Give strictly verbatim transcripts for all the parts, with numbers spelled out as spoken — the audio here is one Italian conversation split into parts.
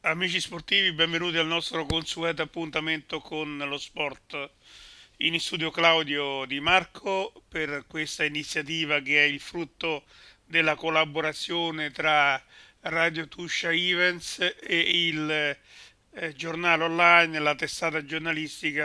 Amici sportivi, benvenuti al nostro consueto appuntamento con lo sport. In studio Claudio Di Marco per questa iniziativa che è il frutto della collaborazione tra Radio Tuscia Events e il eh, giornale online, la testata giornalistica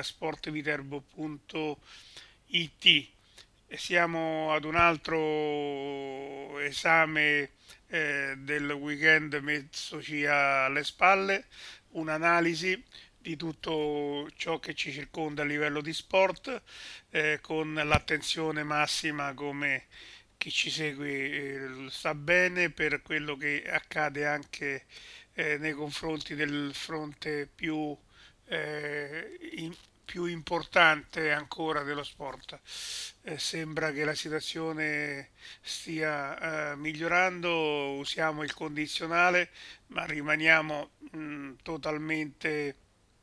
sportviterbo.it. Siamo ad un altro esame eh, del weekend messoci alle spalle, un'analisi di tutto ciò che ci circonda a livello di sport, eh, con l'attenzione massima come chi ci segue eh, sa bene per quello che accade anche eh, nei confronti del fronte più, eh, in- più importante ancora dello sport. Eh, sembra che la situazione stia eh, migliorando, usiamo il condizionale, ma rimaniamo mh, totalmente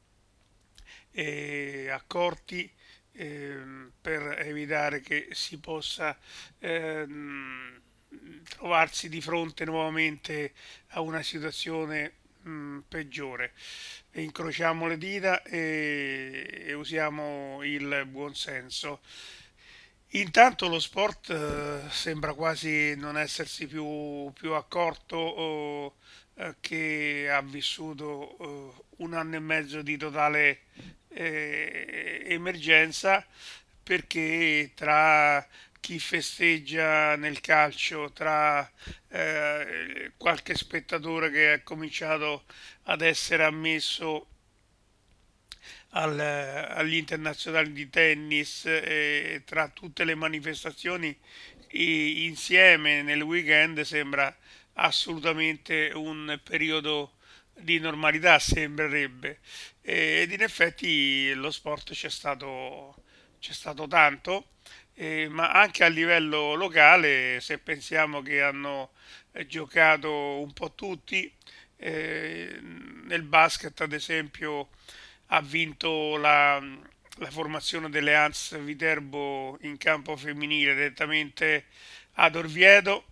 eh, accorti ehm, per evitare che si possa ehm, trovarsi di fronte nuovamente a una situazione mh, peggiore. Incrociamo le dita e, e usiamo il buon senso. Intanto lo sport eh, sembra quasi non essersi più, più accorto o, eh, che ha vissuto eh, un anno e mezzo di totale eh, emergenza, perché tra chi festeggia nel calcio, tra eh, qualche spettatore che è cominciato ad essere ammesso al- agli internazionali di tennis, eh, tra tutte le manifestazioni i- insieme nel weekend sembra assolutamente un periodo di normalità, sembrerebbe. Eh, ed in effetti lo sport c'è stato, c'è stato tanto, eh, ma anche a livello locale, se pensiamo che hanno eh, giocato un po' tutti, eh, nel basket ad esempio ha vinto la, la formazione delle Ans Viterbo in campo femminile direttamente ad Orvieto,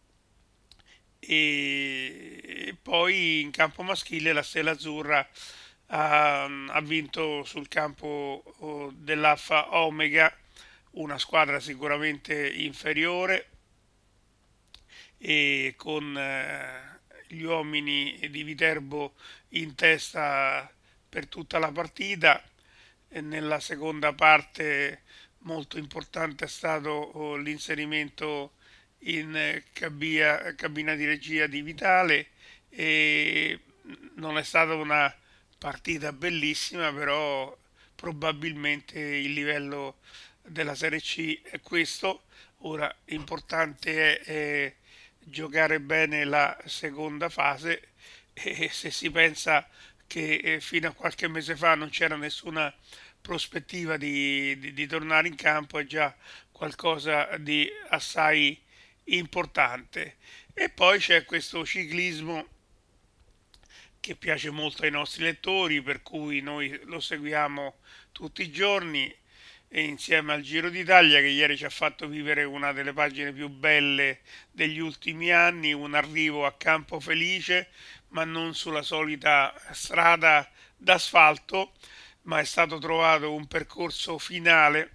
e, e poi in campo maschile la Stella Azzurra ha, ha vinto sul campo oh, dell'Alfa Omega, una squadra sicuramente inferiore e con eh, gli uomini di Viterbo in testa per tutta la partita. E nella seconda parte molto importante è stato oh, l'inserimento in eh, cabia- cabina di regia di Vitale, e non è stata una partita bellissima, però probabilmente il livello della Serie C è questo. Ora importante è, è giocare bene la seconda fase, e se si pensa che eh, fino a qualche mese fa non c'era nessuna prospettiva di, di- di tornare in campo, è già qualcosa di assai importante. E poi c'è questo ciclismo che piace molto ai nostri lettori, per cui noi lo seguiamo tutti i giorni, e insieme al Giro d'Italia che ieri ci ha fatto vivere una delle pagine più belle degli ultimi anni, un arrivo a Campo Felice, ma non sulla solita strada d'asfalto, ma è stato trovato un percorso finale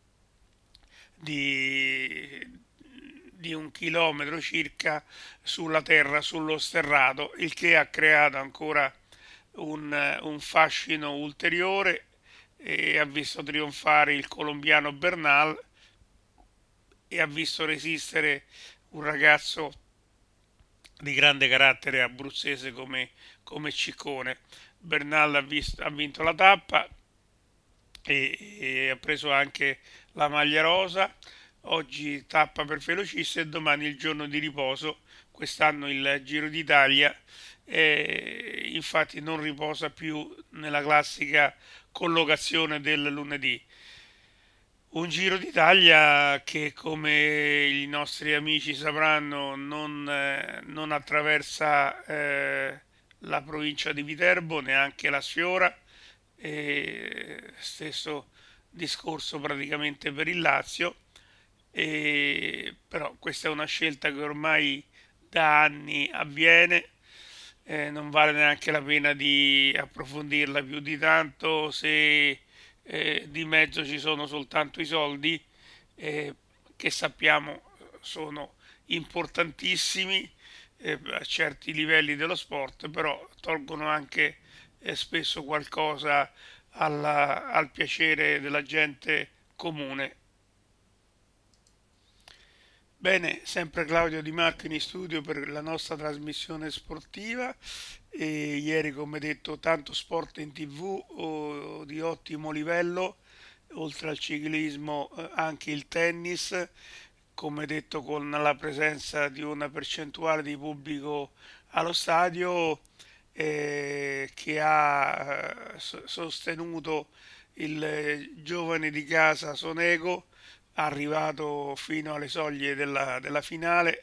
di, di un chilometro circa sulla terra, sullo sterrato, il che ha creato ancora un, un fascino ulteriore, e ha visto trionfare il colombiano Bernal e ha visto resistere un ragazzo di grande carattere abruzzese come, come Ciccone. Bernal ha, visto, ha vinto la tappa e, e ha preso anche la maglia rosa. Oggi tappa per velocista e domani il giorno di riposo. Quest'anno il Giro d'Italia eh, infatti non riposa più nella classica collocazione del lunedì. Un Giro d'Italia che, come i nostri amici sapranno, non, eh, non attraversa eh, la provincia di Viterbo, neanche la Sfiora, e stesso discorso praticamente per il Lazio, e, però questa è una scelta che ormai da anni avviene, eh, non vale neanche la pena di approfondirla più di tanto se eh, di mezzo ci sono soltanto i soldi, eh, che sappiamo sono importantissimi eh, a certi livelli dello sport, però tolgono anche eh, spesso qualcosa alla- al piacere della gente comune. Bene, sempre Claudio Di Marco in studio per la nostra trasmissione sportiva. E ieri, come detto, tanto sport in T V oh, di ottimo livello, oltre al ciclismo eh, anche il tennis, come detto con la presenza di una percentuale di pubblico allo stadio eh, che ha eh, so- sostenuto il eh, giovane di casa Sonego, arrivato fino alle soglie della, della finale,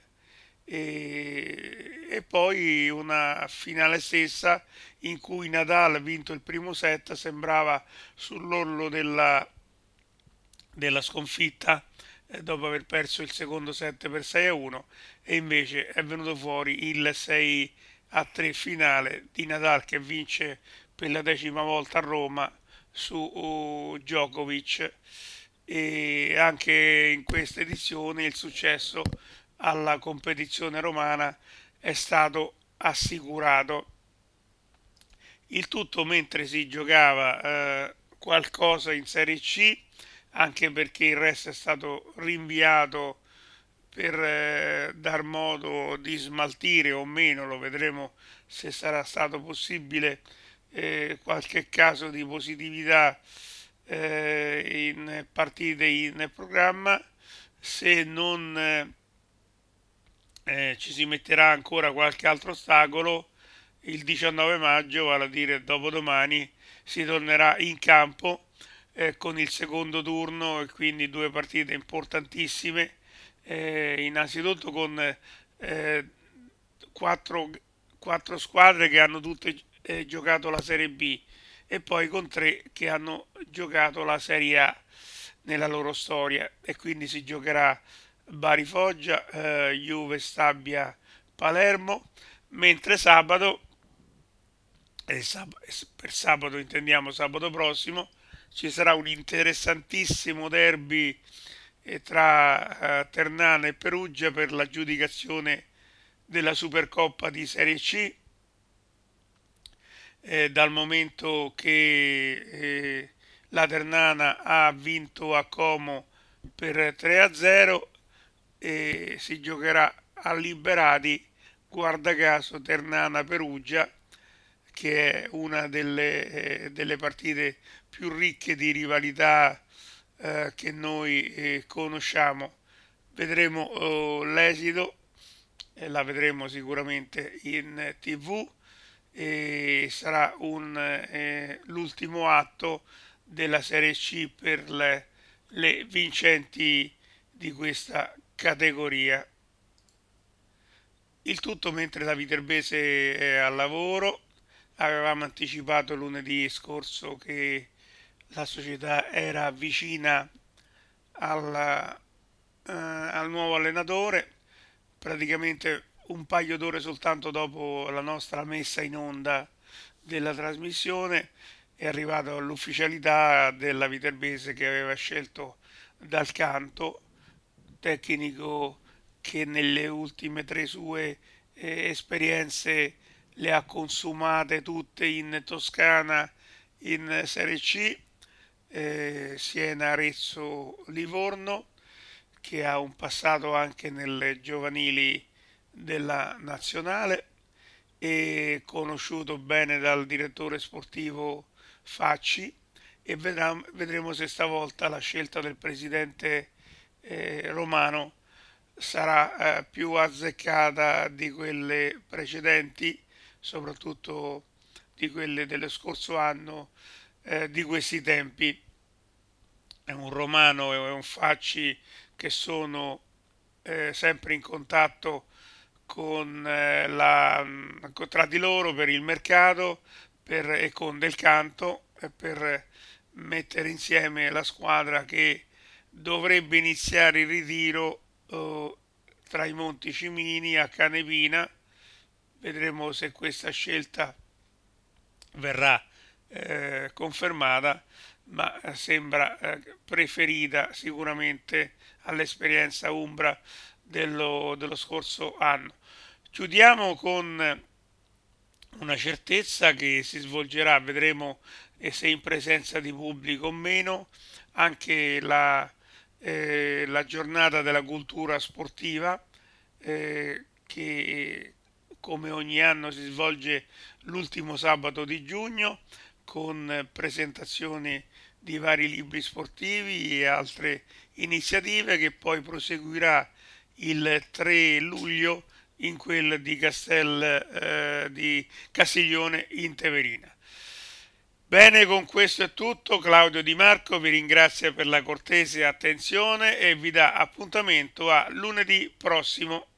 e, e poi una finale stessa in cui Nadal ha vinto il primo set, sembrava sull'orlo della, della sconfitta eh, dopo aver perso il secondo set per sei a uno, e invece è venuto fuori il sei a tre finale di Nadal che vince per la decima volta a Roma su uh, Djokovic. E anche in questa edizione il successo alla competizione romana è stato assicurato. Il tutto mentre si giocava eh, qualcosa in Serie C, anche perché il resto è stato rinviato per eh, dar modo di smaltire o meno, lo vedremo se sarà stato possibile, eh, qualche caso di positività eh, in partite in programma. Se non eh, eh, ci si metterà ancora qualche altro ostacolo, il diciannove maggio, vale a dire dopodomani, si tornerà in campo eh, con il secondo turno, e quindi due partite importantissime, eh, innanzitutto con eh, quattro, quattro squadre che hanno tutte eh, giocato la Serie B e poi con tre che hanno giocato la Serie A nella loro storia, e quindi si giocherà Bari Foggia, eh, Juve Stabia Palermo, mentre sabato, eh, sab- per sabato intendiamo sabato prossimo, ci sarà un interessantissimo derby eh, tra eh, Ternana e Perugia per l'aggiudicazione della Supercoppa di Serie C, eh, dal momento che eh, la Ternana ha vinto a Como per tre a zero, e si giocherà a Liberati, guarda caso Ternana Perugia, che è una delle, eh, delle partite più ricche di rivalità eh, che noi eh, conosciamo. Vedremo oh, l'esito, e la vedremo sicuramente in T V, e sarà un, eh, l'ultimo atto della Serie C per le, le vincenti di questa categoria. Il tutto mentre la Viterbese è al lavoro. Avevamo anticipato lunedì scorso che la società era vicina alla, eh, al nuovo allenatore, praticamente un paio d'ore soltanto dopo la nostra messa in onda della trasmissione è arrivato l'ufficialità della Viterbese che aveva scelto Dal Canto, tecnico che nelle ultime tre sue eh, esperienze le ha consumate tutte in Toscana in Serie C, eh, Siena, Arezzo, Livorno, che ha un passato anche nelle giovanili della nazionale, e conosciuto bene dal direttore sportivo Facci, e vedremo, vedremo se stavolta la scelta del presidente eh, romano sarà eh, più azzeccata di quelle precedenti, soprattutto di quelle dello scorso anno, eh, di questi tempi. È un Romano e un Facci che sono eh, sempre in contatto con, eh, la, con- tra di loro per il mercato, per, e con Del Canto, eh, per mettere insieme la squadra che dovrebbe iniziare il ritiro eh, tra i Monti Cimini a Canevina, vedremo se questa scelta verrà eh, confermata, ma sembra eh, preferita sicuramente all'esperienza Umbra dello, dello scorso anno. Chiudiamo con una certezza che si svolgerà, vedremo se in presenza di pubblico o meno, anche la, eh, la giornata della cultura sportiva, eh, che come ogni anno si svolge l'ultimo sabato di giugno con presentazioni di vari libri sportivi e altre iniziative, che poi proseguirà il tre luglio in quel di Castel eh, di Castiglione in Teverina. Bene, con questo è tutto. Claudio Di Marco vi ringrazia per la cortese attenzione e vi dà appuntamento a lunedì prossimo.